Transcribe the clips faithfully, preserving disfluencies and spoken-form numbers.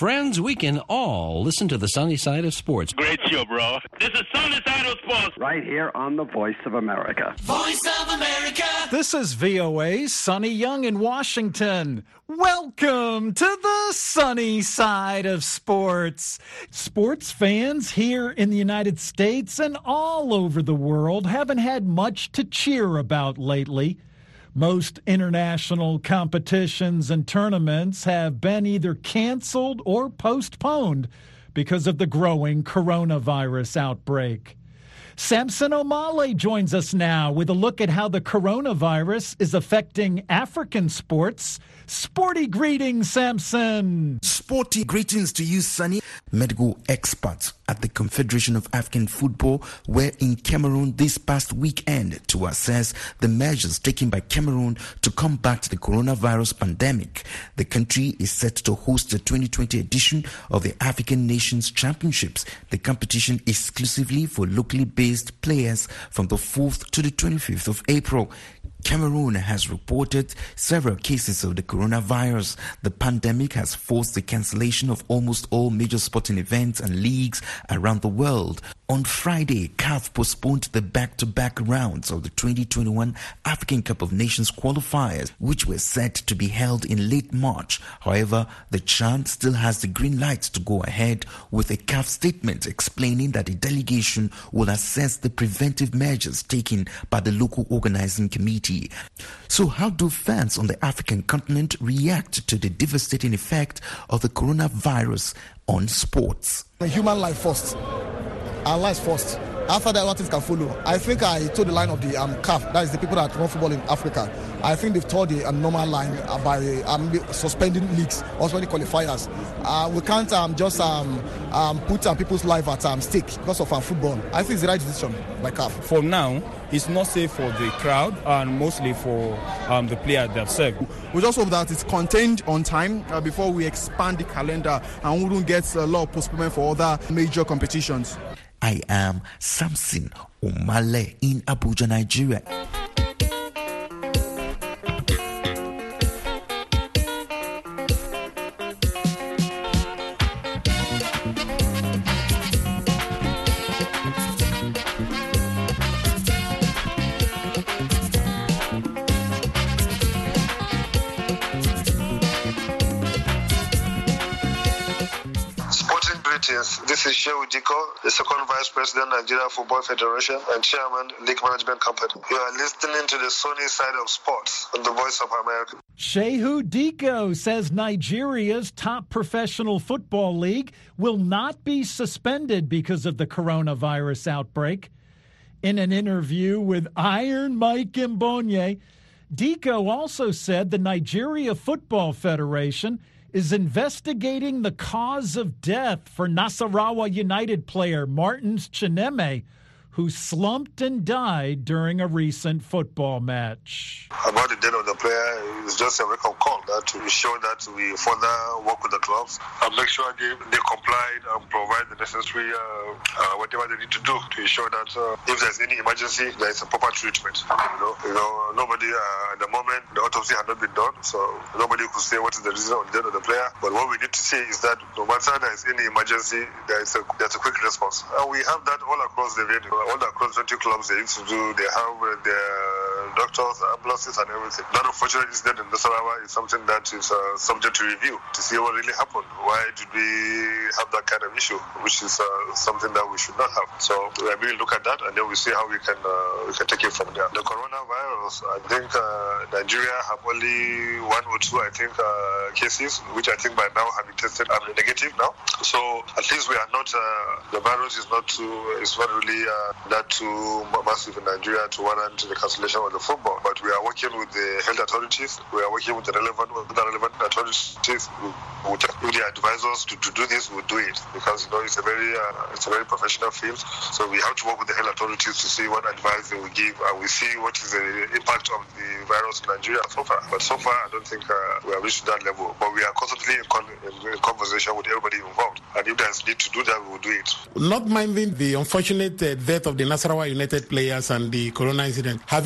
friends, we can all listen to the sunny side of sports. Great show, bro. This is Sunny Side of Sports. Right here on the Voice of America. Voice of America. This is V O A's Sonny Young in Washington. Welcome to the sunny side of sports. Sports fans here in the United States and all over the world haven't had much to cheer about lately. Most international competitions and tournaments have been either canceled or postponed because of the growing coronavirus outbreak. Samson Omale joins us now with a look at how the coronavirus is affecting African sports. Sporty greetings, Samson. Sporty greetings to you, Sonny. Medical experts at the Confederation of African Football were in Cameroon this past weekend to assess the measures taken by Cameroon to combat the coronavirus pandemic. The country is set to host the twenty twenty edition of the African Nations Championships, the competition exclusively for locally based players from the fourth to the twenty-fifth of April. Cameroon has reported several cases of the coronavirus. The pandemic has forced the cancellation of almost all major sporting events and leagues around the world. On Friday, C A F postponed the back-to-back rounds of the twenty twenty-one African Cup of Nations qualifiers, which were set to be held in late March. However, the CHAN still has the green light to go ahead, with a C A F statement explaining that the delegation will assess the preventive measures taken by the local organizing committee. So how do fans on the African continent react to the devastating effect of the coronavirus on sports? The human life first. Our lives first. After that, other things can follow. I think I told the line of the um, C A F, that is the people that run football in Africa. I think they've told the um, normal line uh, by um, suspending leagues, also the qualifiers. Uh, we can't um, just um, um, put um, people's life at um, stake because of our football. I think it's the right decision by C A F. For now, it's not safe for the crowd and mostly for um, the players themselves. We just hope that it's contained on time uh, before we expand the calendar and we don't get a lot of postponement for other major competitions. I am Samson Omale in Abuja, Nigeria. This is Shehu Diko, the second Vice President, Nigeria Football Federation and Chairman, League Management Company. You are listening to the sunny side of sports on the Voice of America. Shehu Diko says Nigeria's top professional football league will not be suspended because of the coronavirus outbreak. In an interview with Iron Mike Mbonye, Diko also said the Nigeria Football Federation is investigating the cause of death for Nasarawa United player Martins Chineme, who slumped and died during a recent football match. About the death of the player, it's just a wake-up call that to ensure that we further work with the clubs and make sure they, they comply and provide the necessary uh, uh, whatever they need to do to ensure that uh, if there's any emergency, there is a proper treatment. You know, you know nobody uh, at the moment, the autopsy had not been done, so nobody could say what is the reason of the death of the player. But what we need to say is that no matter there is any emergency, there is a, there's a quick response. And we have that all across the venue. All across twenty clubs they used to do, they have uh, their doctors, ambulances and everything. That unfortunate incident in Nasarawa is something that is uh, subject to review to see what really happened. Why did we have that kind of issue, which is uh, something that we should not have. So we will look at that and then we see how we can uh, we can take it from there. The coronavirus, I think uh, Nigeria have only one or two, I think, uh, cases, which I think by now have been tested and negative now. So at least we are not, uh, the virus is not too, it's not really uh, that too massive in Nigeria to warrant the cancellation of the football. But we are working with the health authorities, we are working with the relevant, with the relevant authorities, with the advisors to, to do this, we'll do it. Because, you know, it's a very uh, it's a very professional field. So we have to work with the health authorities to see what advice they will give and we see what is the impact of the virus in Nigeria so far. But so far, I don't think uh, we have reached that level. But we are constantly in, con- in conversation with everybody involved. And if there's need to do that, we will do it. Not minding the unfortunate uh, death of the Nasarawa United players and the corona incident, have you reached out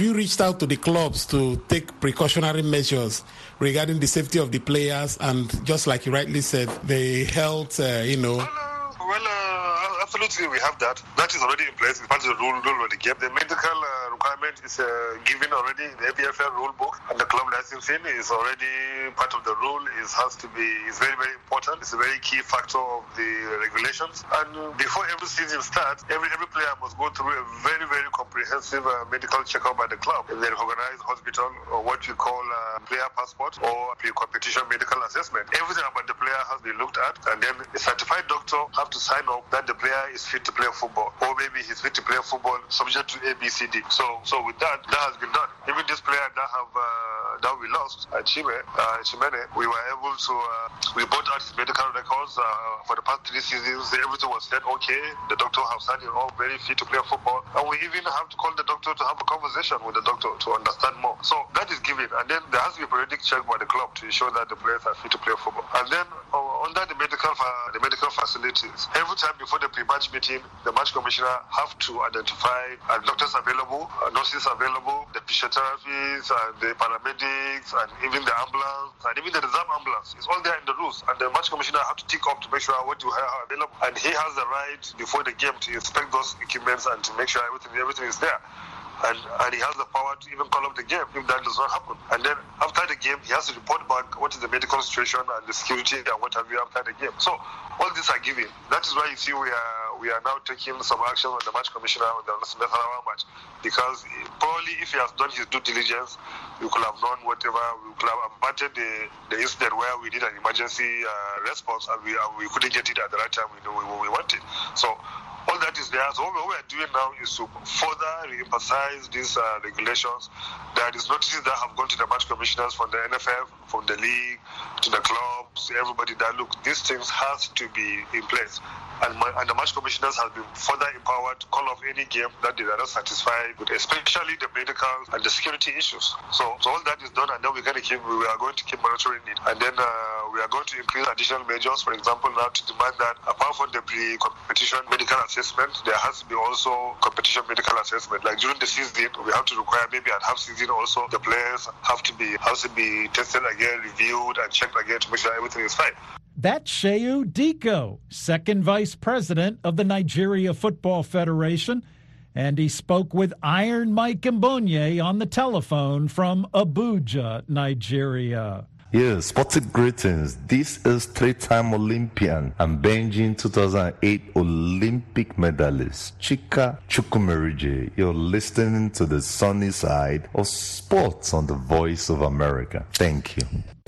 out to the clubs to take precautionary measures regarding the safety of the players and, just like you rightly said, the health, uh, you know. Well, uh, absolutely, we have that. That is already in place. It's part of the rule, rule of the game. The medical uh, requirement is uh, given already in the A B F L rule book, and the club licensing is already part of the rule. It has to be. It's very, very important. It's a very key factor of the regulations. And before every season starts, every every player must go through a very, very comprehensive uh, medical checkup by the club in the recognized hospital, or what you call a player passport or pre-competition medical assessment. Everything about the player has been looked at, and then a certified doctor have to sign up that the player is fit to play football, or maybe he's fit to play football subject to A B C D. So, so with that, that has been done. Even this player that have uh, that we lost, uh, Chime, uh, Chimene, we were able to uh, we brought out his medical records uh, for the past three seasons. Everything was said okay. The doctor have signed him all very fit to play football, and we even have to call the doctor to have a conversation with the doctor to understand more. So that is given, and then there has to be a periodic check by the club to ensure that the players are fit to play football. And then uh, under the medical fa- the medical facilities, every time before the pre-match meeting, the match commissioner have to identify uh, doctors available, uh, nurses available, the physiotherapists, and the paramedics, and even the ambulance, and even the reserve ambulance. It's all there in the rules, and the match commissioner have to tick up to make sure what you have available. And he has the right before the game to inspect those equipments and to make sure everything everything is there. And, and he has the power to even call up the game if that does not happen. And then after the game, he has to report back what is the medical situation and the security and what have you after the game. So all these are given. That is why you see we are we are now taking some action on the match commissioner on the Nasarawa match, because probably if he has done his due diligence, we could have known whatever, we could have averted the, the incident where we did an emergency uh, response and we uh, we couldn't get it at the right time we know we, we wanted. So all that is there. So what we are doing now is to further re-emphasize these uh, regulations. There is notices that have gone to the match commissioners from the N F F, from the league, to the clubs, everybody that, look, these things has to be in place. And, my, and the match commissioners have been further empowered to call off any game that they are not satisfied with, especially the medical and the security issues. So, so all that is done, and then we're going to keep, we are going to keep monitoring it. And then uh, we are going to increase additional measures, for example, now to demand that apart from the pre-competition medical assessment, there has to be also competition medical assessment. Like during the season, we have to require maybe at half season also the players have to be have to be tested again, reviewed, and checked again to make sure everything is fine. That's Shehu Diko, second vice president of the Nigeria Football Federation, and he spoke with Iron Mike Mbonye on the telephone from Abuja, Nigeria. Yes, sporting greetings. This is three-time Olympian and Beijing two thousand eight Olympic medalist Chika Chukwumerije. You're listening to the sunny side of sports on the Voice of America. Thank you.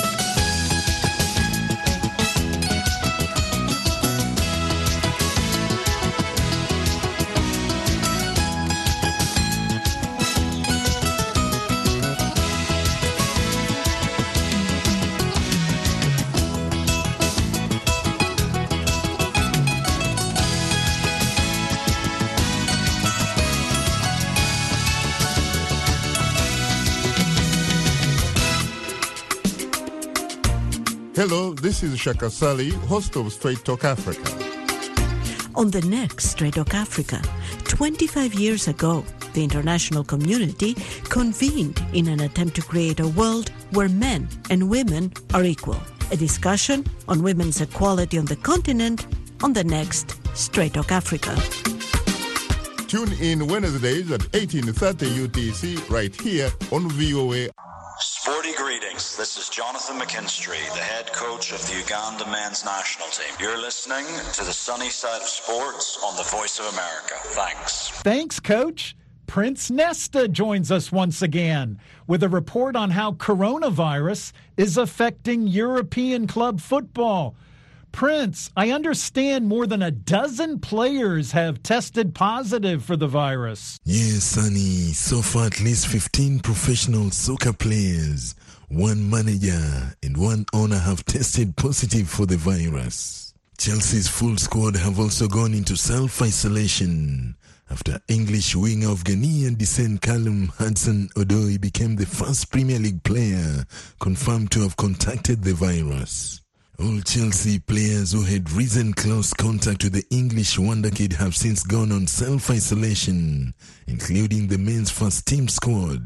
Hello, this is Shaka Sali, host of Straight Talk Africa. On the next Straight Talk Africa, twenty-five years ago, the international community convened in an attempt to create a world where men and women are equal. A discussion on women's equality on the continent on the next Straight Talk Africa. Tune in Wednesdays at eighteen thirty U T C right here on V O A. Sporty greetings. This is Jonathan McKinstry, the head coach of the Uganda men's national team. You're listening to the sunny side of sports on the Voice of America. Thanks. Thanks, Coach. Prince Nesta joins us once again with a report on how coronavirus is affecting European club football. Prince, I understand more than a dozen players have tested positive for the virus. Yes, Sonny. So far, at least fifteen professional soccer players, one manager, and one owner have tested positive for the virus. Chelsea's full squad have also gone into self-isolation after English winger of Ghanaian descent Callum Hudson-Odoi became the first Premier League player confirmed to have contacted the virus. All Chelsea players who had recent close contact with the English wonderkid have since gone on self-isolation, including the men's first team squad,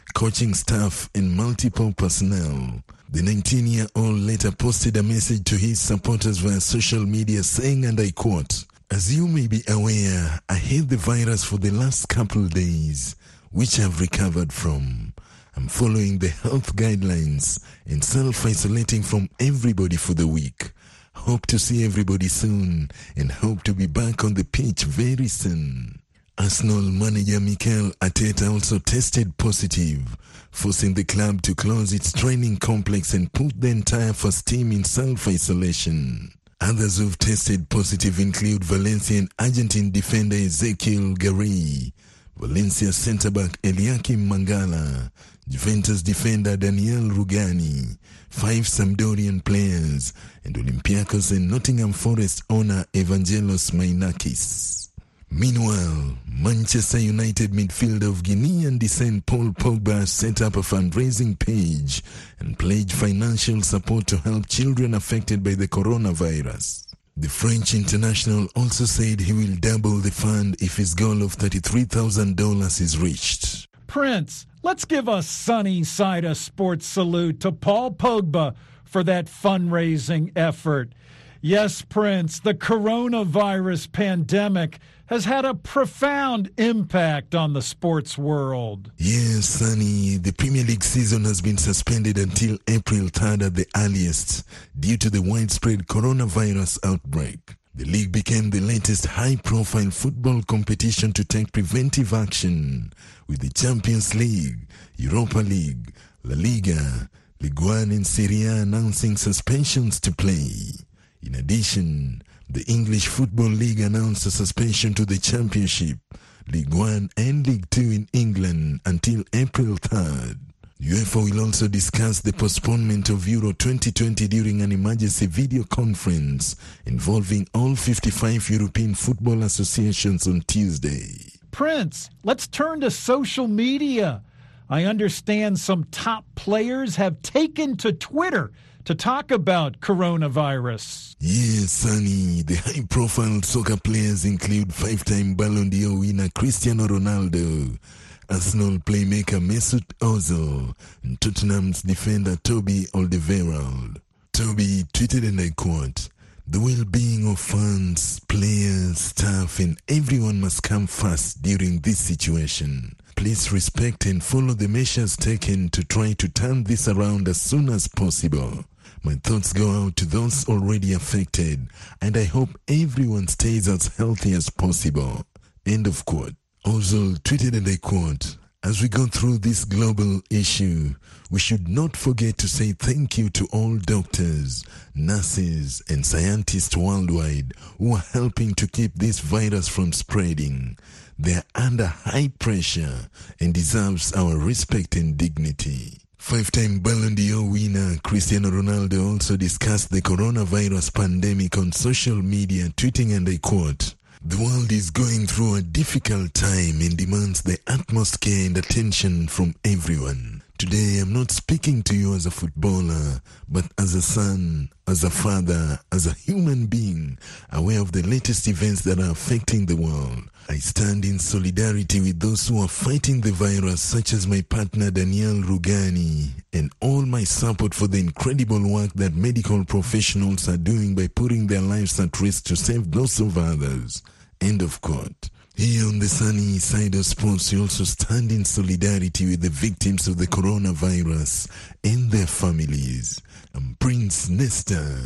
coaching staff, and multiple personnel. The nineteen-year-old later posted a message to his supporters via social media saying, and I quote, "As you may be aware, I had the virus for the last couple of days, which I've recovered from. I'm following the health guidelines and self-isolating from everybody for the week. Hope to see everybody soon and hope to be back on the pitch very soon." Arsenal manager Mikel Arteta also tested positive, forcing the club to close its training complex and put the entire first team in self-isolation. Others who've tested positive include Valencia and Argentine defender Ezequiel Garay, Valencia centre-back Eliakim Mangala, Juventus defender Daniel Rugani, five Sampdorian players, and Olympiacos and Nottingham Forest owner Evangelos Mainakis. Meanwhile, Manchester United midfielder of Guinean descent Paul Pogba set up a fundraising page and pledged financial support to help children affected by the coronavirus. The French international also said he will double the fund if his goal of thirty-three thousand dollars is reached. Prince, let's give a sunny side of sports salute to Paul Pogba for that fundraising effort. Yes, Prince, the coronavirus pandemic has had a profound impact on the sports world. Yes, Sonny, the Premier League season has been suspended until April third at the earliest due to the widespread coronavirus outbreak. The league became the latest high-profile football competition to take preventive action, with the Champions League, Europa League, La Liga, Ligue one and Serie A announcing suspensions to play. In addition, the English Football League announced a suspension to the Championship, Ligue one and Ligue two in England until April third. UEFA will also discuss the postponement of Euro twenty twenty during an emergency video conference involving all fifty-five European football associations on Tuesday. Prince, let's turn to social media. I understand some top players have taken to Twitter to talk about coronavirus. Yes, Sonny, the high-profile soccer players include five-time Ballon d'Or winner Cristiano Ronaldo, Arsenal playmaker Mesut Ozil, and Tottenham's defender Toby Alderweireld. Toby tweeted, and I quote, "The well-being of fans, players, staff, and everyone must come first during this situation. Please respect and follow the measures taken to try to turn this around as soon as possible. My thoughts go out to those already affected, and I hope everyone stays as healthy as possible." End of quote. Ozil tweeted, and I quote, "As we go through this global issue, we should not forget to say thank you to all doctors, nurses, and scientists worldwide who are helping to keep this virus from spreading. They are under high pressure and deserves our respect and dignity." Five-time Ballon d'Or winner Cristiano Ronaldo also discussed the coronavirus pandemic on social media, tweeting, and I quote, "The world is going through a difficult time and demands the utmost care and attention from everyone. Today, I'm not speaking to you as a footballer, but as a son, as a father, as a human being, aware of the latest events that are affecting the world. I stand in solidarity with those who are fighting the virus, such as my partner Daniel Rugani, and all my support for the incredible work that medical professionals are doing by putting their lives at risk to save those of others." End of quote. Here on the sunny side of sports, we also stand in solidarity with the victims of the coronavirus and their families. I'm Prince Nesta.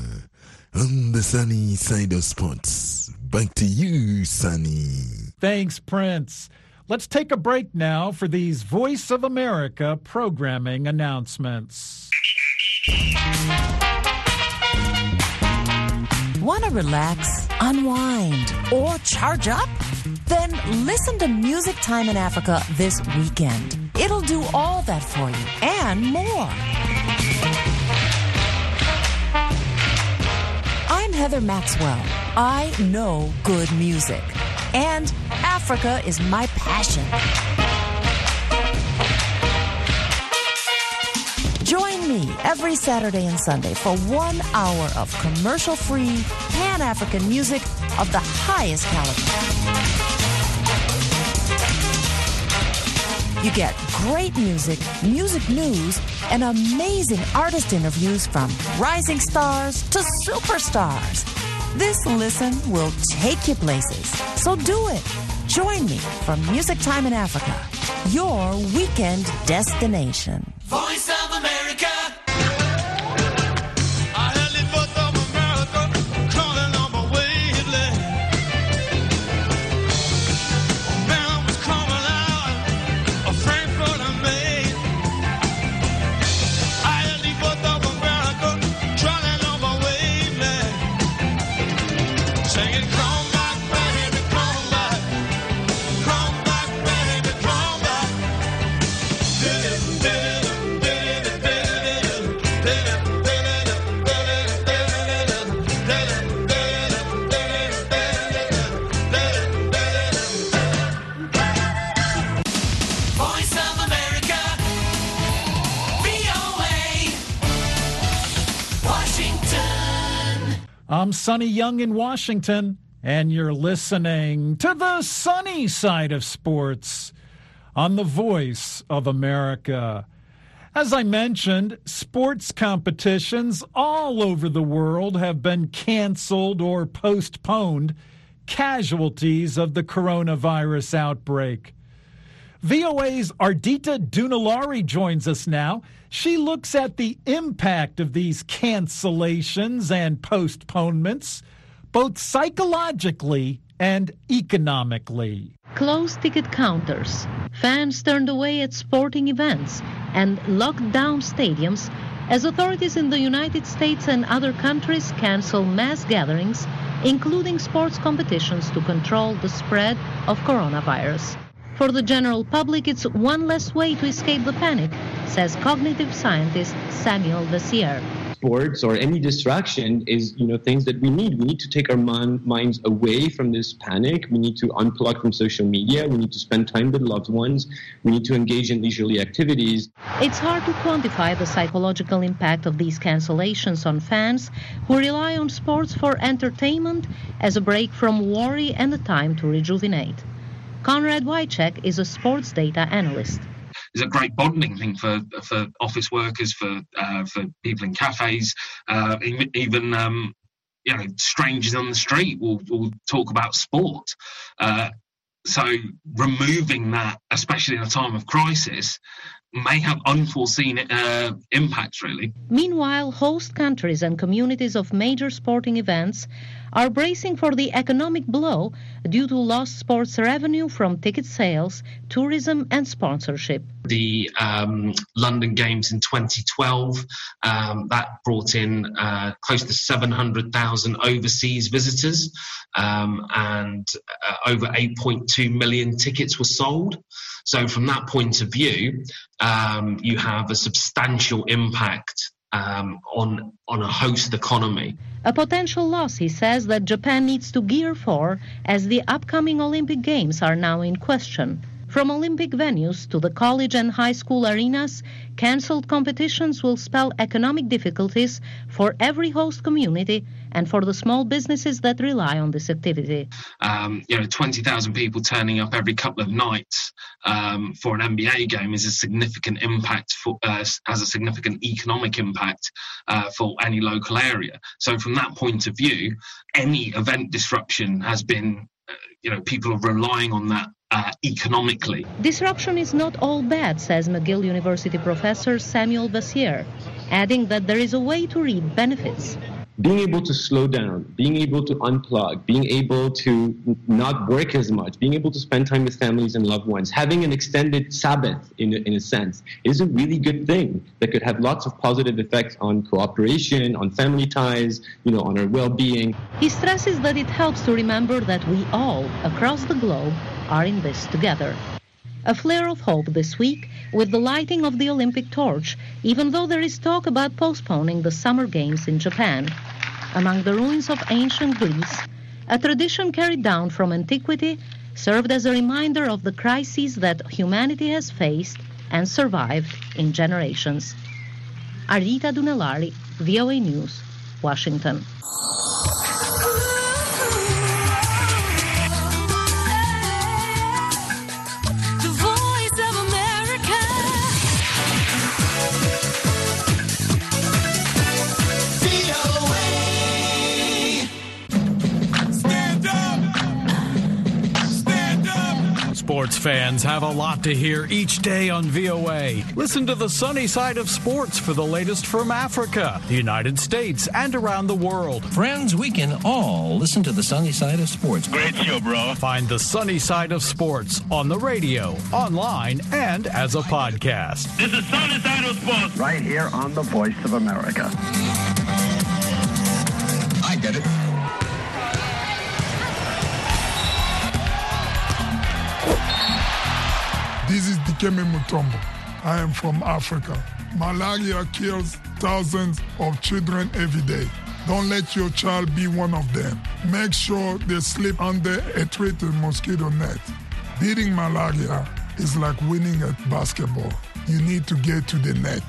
On the sunny side of sports. Back to you, Sunny. Thanks, Prince. Let's take a break now for these Voice of America programming announcements. Want to relax, unwind, or charge up? Then listen to Music Time in Africa this weekend. It'll do all that for you and more. I'm Heather Maxwell. I know good music, and Africa is my passion. Join me every Saturday and Sunday for one hour of commercial-free, Pan-African music of the highest caliber. You get great music, music news, and amazing artist interviews from rising stars to superstars. This listen will take you places. So do it. Join me from Music Time in Africa, your weekend destination. Voice of America. I'm Sonny Young in Washington, and you're listening to the sunny side of sports on the Voice of America. As I mentioned, sports competitions all over the world have been canceled or postponed, casualties of the coronavirus outbreak. V O A's Ardita Dunalari joins us now. She looks at the impact of these cancellations and postponements, both psychologically and economically. Closed ticket counters, fans turned away at sporting events, and locked down stadiums as authorities in the United States and other countries cancel mass gatherings, including sports competitions, to control the spread of coronavirus. For the general public, it's one less way to escape the panic, says cognitive scientist Samuel Vessier. Sports or any distraction is, you know, things that we need. We need to take our man, minds away from this panic. We need to unplug from social media. We need to spend time with loved ones. We need to engage in leisurely activities. It's hard to quantify the psychological impact of these cancellations on fans who rely on sports for entertainment as a break from worry and a time to rejuvenate. Conrad Wycheck is a sports data analyst. It's a great bonding thing for for office workers, for uh, for people in cafes, uh, even um, you know, strangers on the street will, will talk about sport. Uh, so removing that, especially in a time of crisis, may have unforeseen uh, impacts, really. Meanwhile, host countries and communities of major sporting events are bracing for the economic blow due to lost sports revenue from ticket sales, tourism, and sponsorship. The um, London Games in twenty twelve, um, that brought in uh, close to seven hundred thousand overseas visitors, um, and uh, over eight point two million tickets were sold. So from that point of view, um, you have a substantial impact um, on on a host economy. A potential loss, he says, that Japan needs to gear for as the upcoming Olympic Games are now in question. From Olympic venues to the college and high school arenas, cancelled competitions will spell economic difficulties for every host community and for the small businesses that rely on this activity. Um, you know, twenty thousand people turning up every couple of nights um, for an N B A game is a significant impact, for, uh, has a significant economic impact uh, for any local area. So from that point of view, any event disruption has been, uh, you know, people are relying on that Uh, economically. Disruption is not all bad, says McGill University professor Samuel Vessier, adding that there is a way to reap benefits. Being able to slow down, being able to unplug, being able to not work as much, being able to spend time with families and loved ones, having an extended Sabbath, in a, in a sense, is a really good thing that could have lots of positive effects on cooperation, on family ties, you know, on our well-being. He stresses that it helps to remember that we all, across the globe, are in this together. A flare of hope this week with the lighting of the Olympic torch, even though there is talk about postponing the Summer Games in Japan. Among the ruins of ancient Greece, a tradition carried down from antiquity served as a reminder of the crises that humanity has faced and survived in generations. Ardita Dunalari, V O A News, Washington. The Voice of America. Sports fans have a lot to hear each day on V O A. Listen to the sunny side of sports for the latest from Africa, the United States, and around the world. Friends, we can all listen to the sunny side of sports. Great show, bro. Find the sunny side of sports on the radio, online, and as a podcast. This is Sunny Side of Sports. Right here on the Voice of America. I get it. This is Dikembe Mutombo. I am from Africa. Malaria kills thousands of children every day. Don't let your child be one of them. Make sure they sleep under a treated mosquito net. Beating malaria is like winning at basketball. You need to get to the net.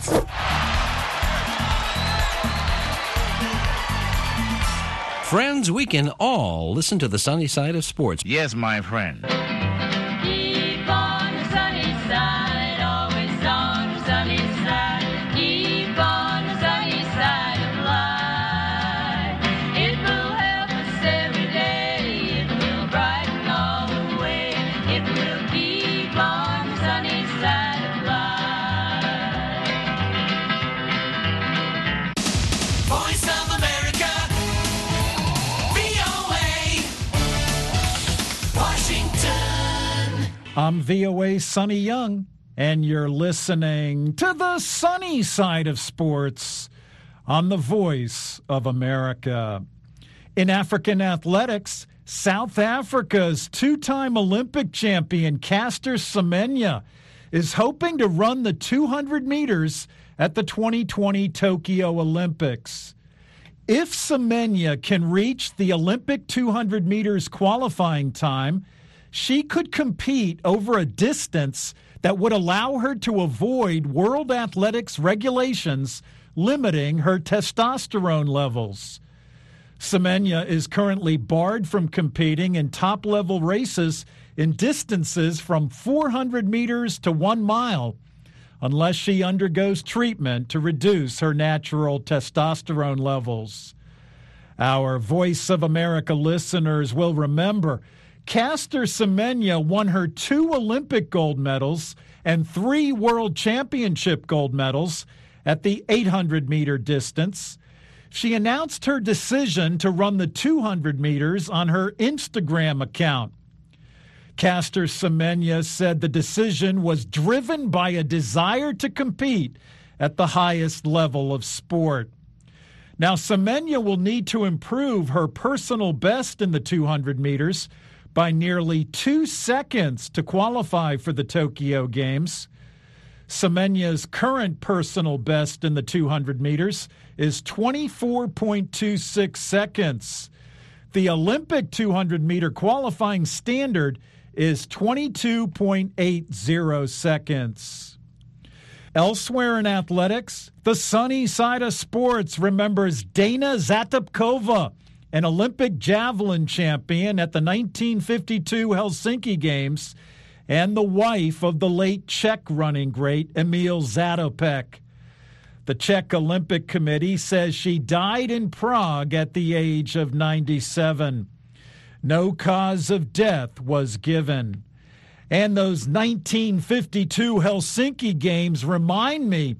Friends, we can all listen to the sunny side of sports. Yes, my friend. Keep on the sunny side, always on the sunny side. Keep on the sunny side of life. It will help us every day. It will brighten all the way. It will keep on the sunny side of life. Voice of America, V O A, Washington. I'm V O A's Sonny Young, and you're listening to the sunny side of sports on the Voice of America. In African athletics, South Africa's two-time Olympic champion Caster Semenya is hoping to run the two hundred meters at the twenty twenty Tokyo Olympics. If Semenya can reach the Olympic two hundred meters qualifying time, she could compete over a distance that would allow her to avoid World Athletics regulations limiting her testosterone levels. Semenya is currently barred from competing in top-level races in distances from four hundred meters to one mile unless she undergoes treatment to reduce her natural testosterone levels. Our Voice of America listeners will remember Caster Semenya won her two Olympic gold medals and three World Championship gold medals at the eight hundred meter distance. She announced her decision to run the two hundred meters on her Instagram account. Caster Semenya said the decision was driven by a desire to compete at the highest level of sport. Now, Semenya will need to improve her personal best in the two hundred meters by nearly two seconds to qualify for the Tokyo Games. Semenya's current personal best in the two hundred meters is twenty-four point two six seconds. The Olympic two hundred meter qualifying standard is twenty-two point eight zero seconds. Elsewhere in athletics, the sunny side of sports remembers Dana Zatopkova, an Olympic javelin champion at the nineteen fifty-two Helsinki Games, and the wife of the late Czech running great Emil Zatopek. The Czech Olympic Committee says she died in Prague at the age of ninety-seven. No cause of death was given. And those nineteen fifty-two Helsinki Games remind me,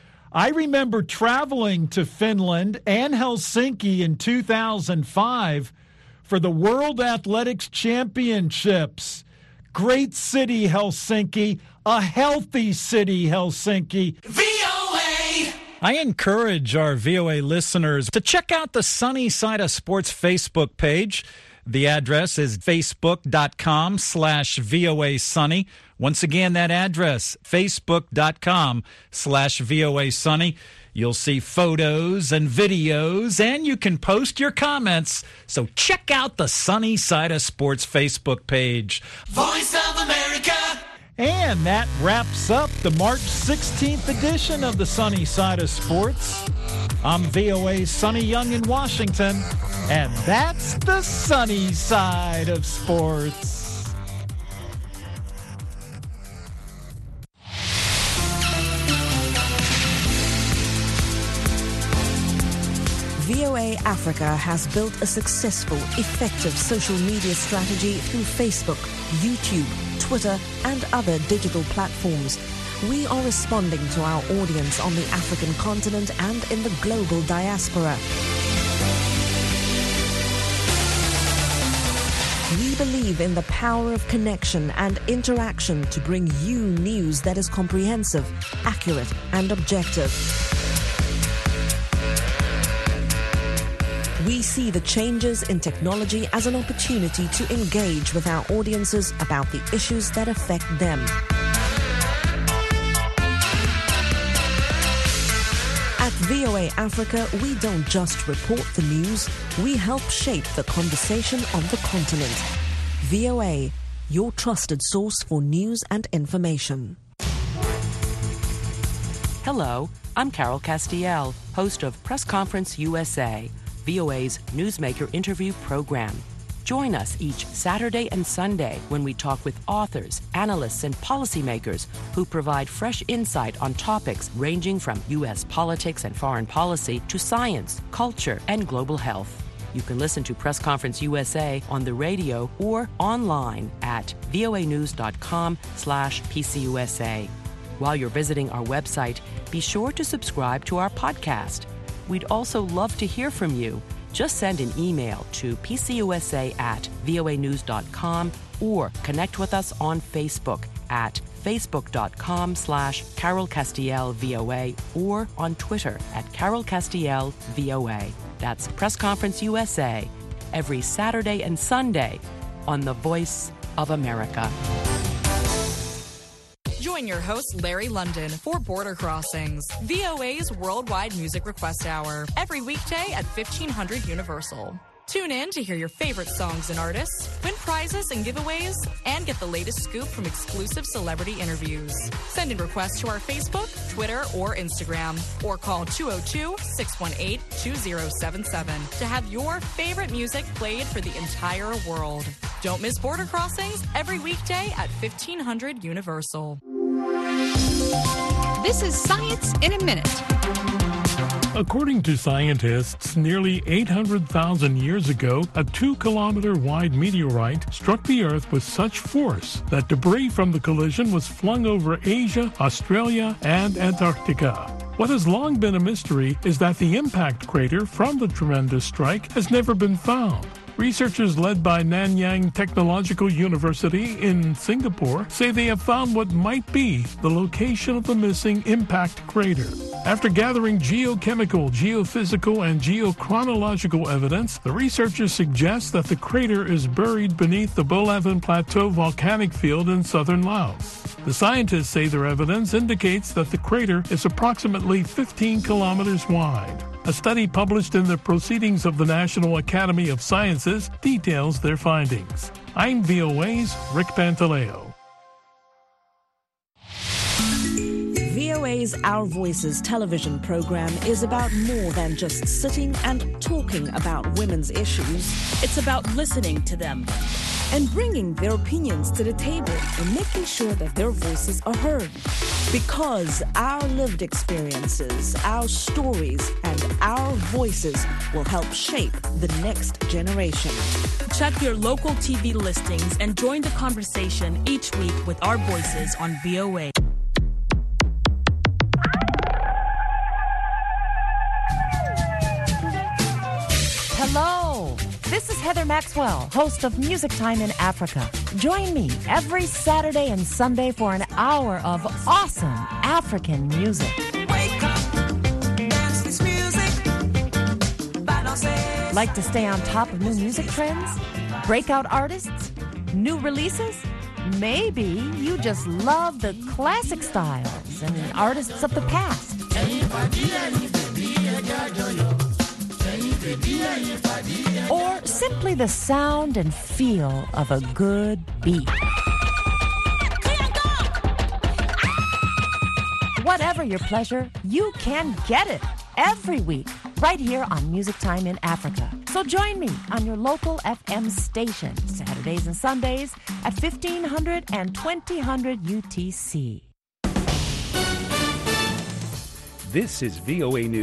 I remember traveling to Finland and Helsinki in two thousand five for the World Athletics Championships. Great city, Helsinki. A healthy city, Helsinki. V O A! I encourage our V O A listeners to check out the Sunny Side of Sports Facebook page. The address is facebook.com slash VOA Sunny. Once again, that address, facebook.com slash VOA Sunny. You'll see photos and videos, and you can post your comments. So check out the Sunny Side of Sports Facebook page. Voice of America. And that wraps up the March sixteenth edition of the Sunny Side of Sports. I'm V O A's Sonny Young in Washington, and that's the Sunny Side of Sports. V O A Africa has built a successful, effective social media strategy through Facebook, YouTube, Twitter, and other digital platforms. We are responding to our audience on the African continent and in the global diaspora. We believe in the power of connection and interaction to bring you news that is comprehensive, accurate, and objective. We see the changes in technology as an opportunity to engage with our audiences about the issues that affect them. At V O A Africa, we don't just report the news, we help shape the conversation on the continent. V O A, your trusted source for news and information. Hello, I'm Carol Castiel, host of Press Conference U S A, V O A's newsmaker interview program. Join us each Saturday and Sunday when we talk with authors, analysts, and policymakers who provide fresh insight on topics ranging from U S politics and foreign policy to science, culture, and global health. You can listen to Press Conference U S A on the radio or online at voanews.com slash PCUSA. While you're visiting our website, be sure to subscribe to our podcast. We'd also love to hear from you. Just send an email to pcusa at voanews.com or connect with us on Facebook at facebook.com slash Carol Castiel VOA or on Twitter at Carol Castiel VOA. That's Press Conference U S A every Saturday and Sunday on The Voice of America. Join your host, Larry London, for Border Crossings, V O A's worldwide music request hour, every weekday at fifteen hundred Universal. Tune in to hear your favorite songs and artists, win prizes and giveaways, and get the latest scoop from exclusive celebrity interviews. Send in requests to our Facebook, Twitter, or Instagram, or call two oh two, six one eight, two oh seven seven to have your favorite music played for the entire world. Don't miss Border Crossings every weekday at fifteen hundred Universal. This is Science in a Minute. According to scientists, nearly eight hundred thousand years ago, a two-kilometer wide meteorite struck the Earth with such force that debris from the collision was flung over Asia, Australia, and Antarctica. What has long been a mystery is that the impact crater from the tremendous strike has never been found. Researchers led by Nanyang Technological University in Singapore say they have found what might be the location of the missing impact crater. After gathering geochemical, geophysical, and geochronological evidence, the researchers suggest that the crater is buried beneath the Bolaven Plateau volcanic field in southern Laos. The scientists say their evidence indicates that the crater is approximately fifteen kilometers wide. A study published in the Proceedings of the National Academy of Sciences details their findings. I'm V O A's Rick Pantaleo. V O A's Our Voices television program is about more than just sitting and talking about women's issues. It's about listening to them and bringing their opinions to the table and making sure that their voices are heard. Because our lived experiences, our stories, and our voices will help shape the next generation. Check your local T V listings and join the conversation each week with our voices on V O A. Hello, this is Heather Maxwell, host of Music Time in Africa. Join me every Saturday and Sunday for an hour of awesome African music. Wake up, dance this music. Like to stay on top of new music trends? Breakout artists? New releases? Maybe you just love the classic styles and artists of the past. Or simply the sound and feel of a good beat. Whatever your pleasure, you can get it every week right here on Music Time in Africa. So join me on your local F M station Saturdays and Sundays at fifteen hundred and twenty hundred U T C. This is V O A News.